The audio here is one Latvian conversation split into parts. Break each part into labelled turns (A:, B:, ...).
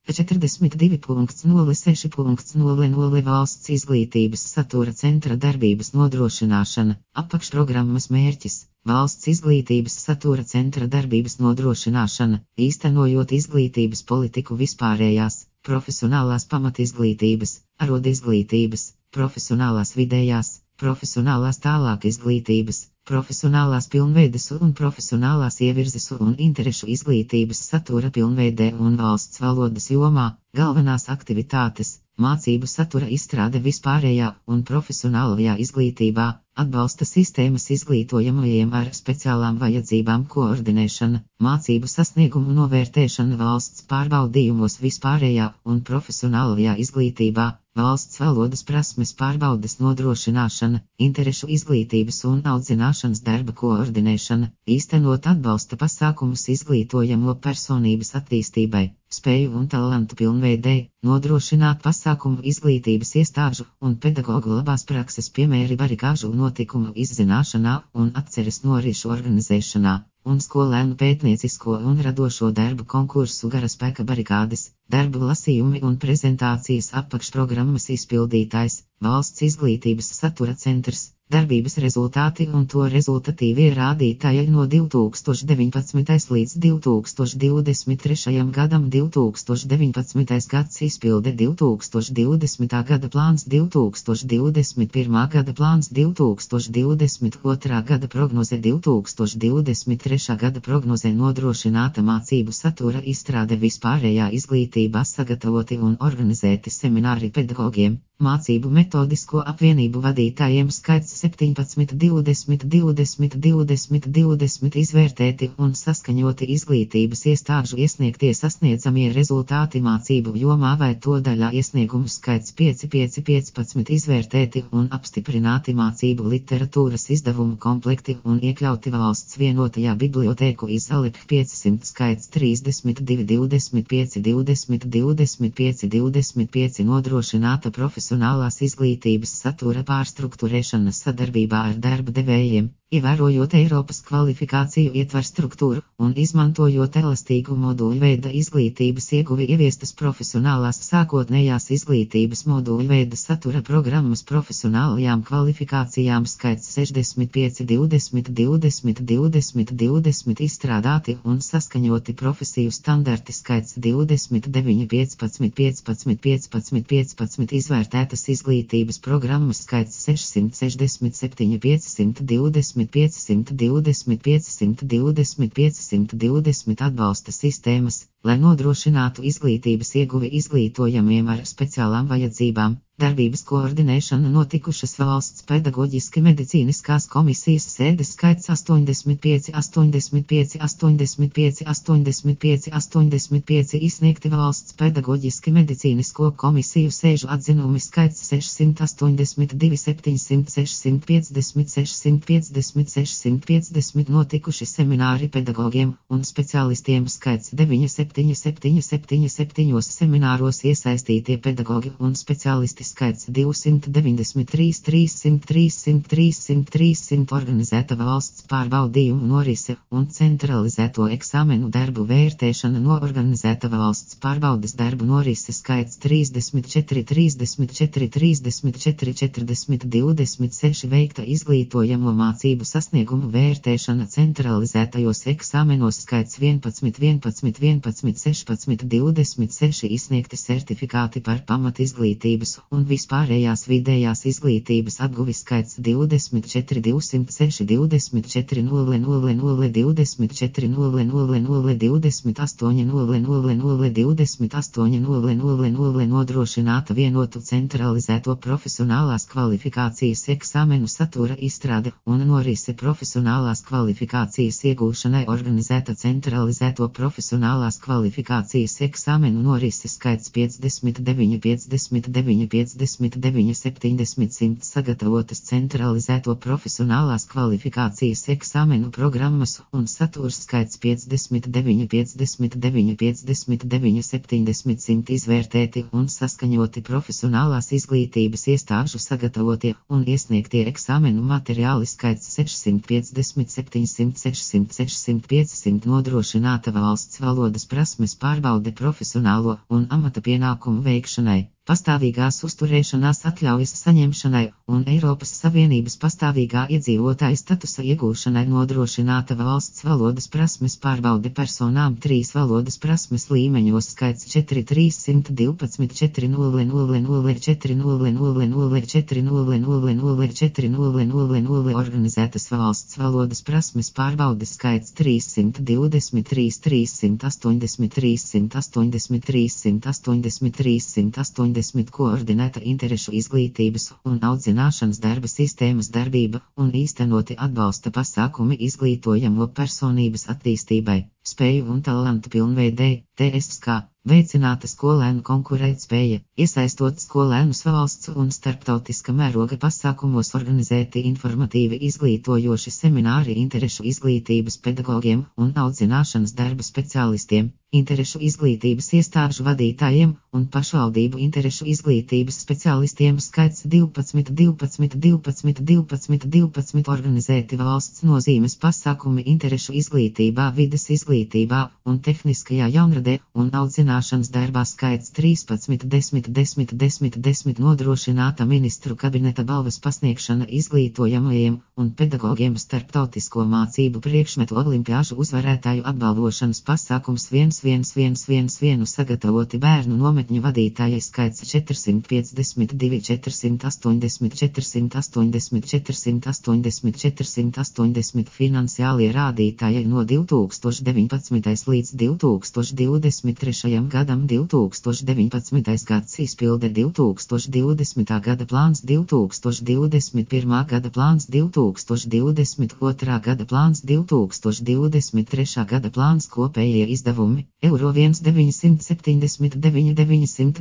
A: 42.06.00 Valsts izglītības satura centra darbības nodrošināšana. Apakšprogrammas mērķis - valsts izglītības satura centra darbības nodrošināšana, īstenojot izglītības politiku vispārējās, profesionālās pamatizglītības, arodizglītības, profesionālās vidējās, profesionālās tālāk izglītības, profesionālās pilnveides un profesionālās ievirzes un interešu izglītības satura pilnveidē un valsts valodas jomā, galvenās aktivitātes, mācību satura izstrāde vispārējā un profesionālajā izglītībā, atbalsta sistēmas izglītojamajiem ar speciālām vajadzībām koordinēšana, mācību sasniegumu novērtēšana valsts pārbaudījumos vispārējā un profesionālajā izglītībā, valsts valodas prasmes pārbaudes nodrošināšana, interešu izglītības un audzināšanas darba koordinēšana, īstenot atbalsta pasākumus izglītojamo personības attīstībai, spēju un talantu pilnveidei, nodrošināt pasākumu izglītības iestāžu un pedagogu labās prakses piemēri barikāžu notikumu izzināšanā un atceres norišu organizēšanā, un skolēnu pētniecisko un radošo darbu konkursu garaspēka barikādes, darbu lasījumi un prezentācijas apakšprogrammas izpildītājs, valsts izglītības satura centrs. Darbības rezultāti un to rezultatīvie rādītāji no 2019. līdz 2023. gadam 2019. gads izpilde 2020. gada plāns 2021. gada plāns 2022. gada prognoze 2023. gada prognoze nodrošināta mācību satura izstrāde vispārējā izglītībā sagatavoti un organizēti semināri pedagogiem. Mācību metodisko apvienību vadītājiem skaits 17, 20, 20, 20, 20 izvērtēti un saskaņoti izglītības iestāžu iesniegtie sasniedzamie rezultāti mācību jomā vai to daļā iesniegumu skaits 5, 5, 15 izvērtēti un apstiprināti mācību literatūras izdevumu komplekti un iekļauti valsts vienotajā bibliotēku izalep 500 skaits 32, 25, 20, 25, 25 nodrošināta profesionālās izglītības satura pārstruktūrēšana sadarbībā ar darba devējiem, ievērojot Eiropas kvalifikāciju ietver struktūru un izmantojot elastīgu moduļu veida izglītības ieguvi ieviestas profesionālās sākotnējās izglītības moduļu veida satura programmas profesionālajām kvalifikācijām skaits 65, 20, 20, 20, 20 izstrādāti un saskaņoti profesiju standarti skaits 29, 15, 15, 15, 15 izvērtētas izglītības programmas skaits 667, 520, 520, 520, 520 atbalsta sistēmas, lai nodrošinātu izglītības ieguvi izglītojamiem ar speciālām vajadzībām. Darbības koordinēšana notikušas valsts pedagoģiski medicīniskās komisijas sēdes skaits 85, 85, 85, 85, 85 izsniegti valsts pedagoģiski medicīnisko komisiju sēžu atzinumi skaits 682, 700, 650, 650, 650 notikuši semināri pedagogiem un speciālistiem skaits 9, 7, 7, 7, 7 semināros iesaistītie pedagogi un speciālisti skaits 293, 300, 300, 300, 300 organizēta valsts pārbaudījumu norise un centralizēto eksāmenu darbu vērtēšana noorganizēta valsts pārbaudes darbu norise skaits 34, 34, 34, 40, 26 veikta izglītojamo mācību sasniegumu vērtēšana centralizētajos eksāmenos skaits 11, 11, 11, 16, 26 izsniegti certifikāti par pamatizglītības un vispārējās vidējās izglītības apguvi skaits 24, 206, 24, 0, 0, 0, 24, 0, 0, 0, 28, 0, 0, 0, 28, 0, 0, 0 nodrošināta vienotu centralizēto profesionālās kvalifikācijas eksāmenu satura izstrāde un norise profesionālās kvalifikācijas iegūšanai organizēta centralizēto profesionālās kvalifikācijas eksāmenu norise skaits 59, 59, 59, 70, 100 sagatavotas centralizēto profesionālās kvalifikācijas eksāmenu programmas un saturs skaits 59, 59, 59, 70, 100 izvērtēti un saskaņoti profesionālās izglītības iestāžu sagatavotie un iesniegtie eksāmenu materiāli skaits 650, 700, 600, 600, 500 nodrošināta valsts valodas prasmes pārbaude profesionālo un amata pienākumu veikšanai, pastāvīgās uzturēšanās atļaujas saņemšanai un Eiropas Savienības pastāvīgā iedzīvotāja statusa iegūšanai nodrošināta valsts valodas prasmes pārbaude personām 3 valodas prasmes līmeņos skaits 4312 40004004004004000 organizētas valsts valodas prasmes pārbaudes skaits 323 380 380 380 380 koordinēta interešu izglītības un audzināšanas darba sistēmas darbība un īstenoti atbalsta pasākumi izglītojamo personības attīstībai, spēju un talantu pilnveidei, TSK, veicināta skolēnu konkurētspēja, iesaistot skolēnus valsts un starptautiska mēroga pasākumos organizēti informatīvi izglītojoši semināri interešu izglītības pedagogiem un audzināšanas darba speciālistiem, interešu izglītības iestāžu vadītājiem un pašvaldību interešu izglītības speciālistiem skaits 12 organizēti valsts nozīmes pasākumi interešu izglītībā, vides izglītībā un tehniskajā jaunradē un audzināšanas darbā skaits 13 nodrošināta ministru kabineta balvas pasniegšana izglītojamajiem un pedagogiem starptautisko mācību priekšmetu olimpiāžu uzvarētāju apbalvošanas pasākums 1111 sagatavoti bērnu nometņu vadītāji skaits 452 480 480 480 480 finansiālie rādītāji no 2019. līdz 2023. gadam 2019. gads izpilde 2020. gada plāns 2021. gada plāns 2022. gada plāns 2023. gada plāns kopējie izdevumi eiro 1979 910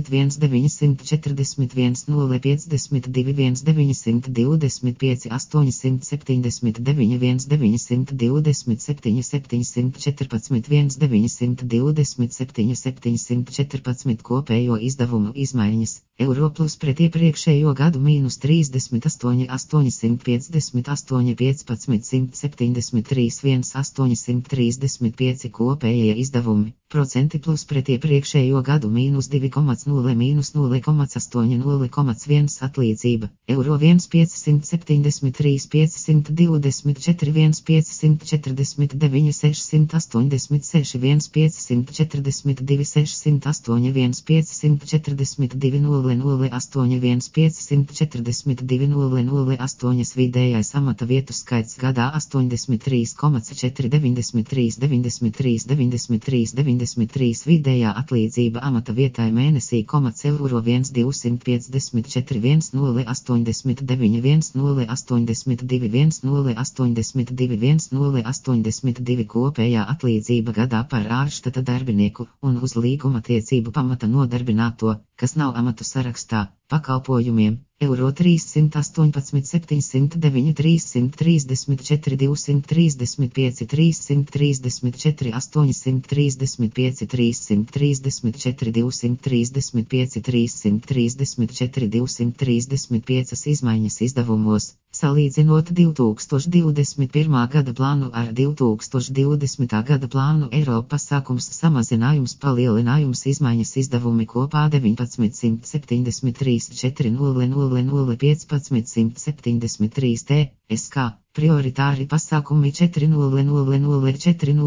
A: 1941 052 1925 879 1927 714 1927 714 kopējo izdevumu izmaiņas. Eiro plus pret iepriekšējo gadu mīnus 38 858 15 173 1 835 kopējie izdevumi. Procenti plus pret iepriekšējo gadu mīnus 2,0 mīnus 0,8 0,1 atlīdzība. Eiro 1 573 524 1 549 686 1 542 608 1 542 008 1 542 008 vidējais amata vietu skaits gadā 83,4 93 93 93 93 vidējā atlīdzība amata vietai mēnesī eiro 1 254 1 089 1 082 1 082 1 082 kopējā atlīdzība gadā par ārštata darbinieku un uz līguma tiecību pamata nodarbināto, kas nav amatu sarakstā, pakalpojumiem, eiro 318 709 334 235 334 835 334 235 334 235 izmaiņas izdevumos, salīdzinot 2021. gada plānu ar 2020. gada plānu eiro pasākums samazinājums palielinājums izmaiņas izdevumi kopā 1973 400 15 173 t, SK. Prioritāri pasākumi 400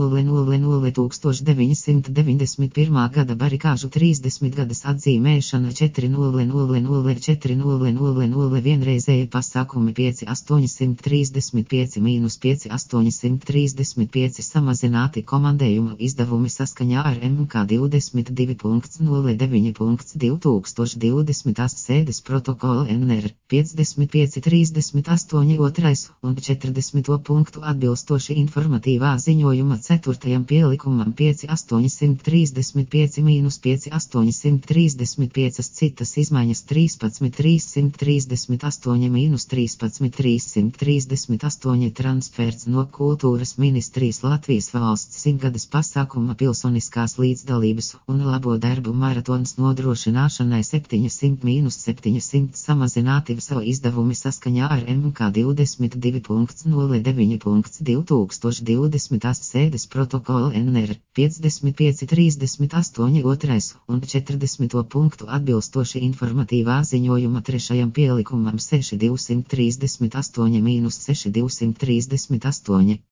A: 1991. gada barikāžu 30 gadas atzīmēšana 400 vienreizēji pasākumi 5835 mīnus 5835 samazināti komandējumu izdevumi saskaņā ar MK 22.09.2020 sēdes protokolu NR 5538 2 un 40. punktu atbilstoši informatīvā ziņojuma 4. pielikumam 5835 mīnus 5835 citas izmaiņas 13 338 mīnus 13 338 transferts no kultūras ministrijas Latvijas valsts simtgades pasākuma pilsoniskās līdzdalības un labo darbu maratons nodrošināšanai 700 mīnus 700 samazināti savu izdevumi saskaņā ar MK 52.09.2020 sēdes protokola NR 55.38 2 un 40. punktu atbilstoši informatīvā ziņojuma 3. pielikumam 6238-6238.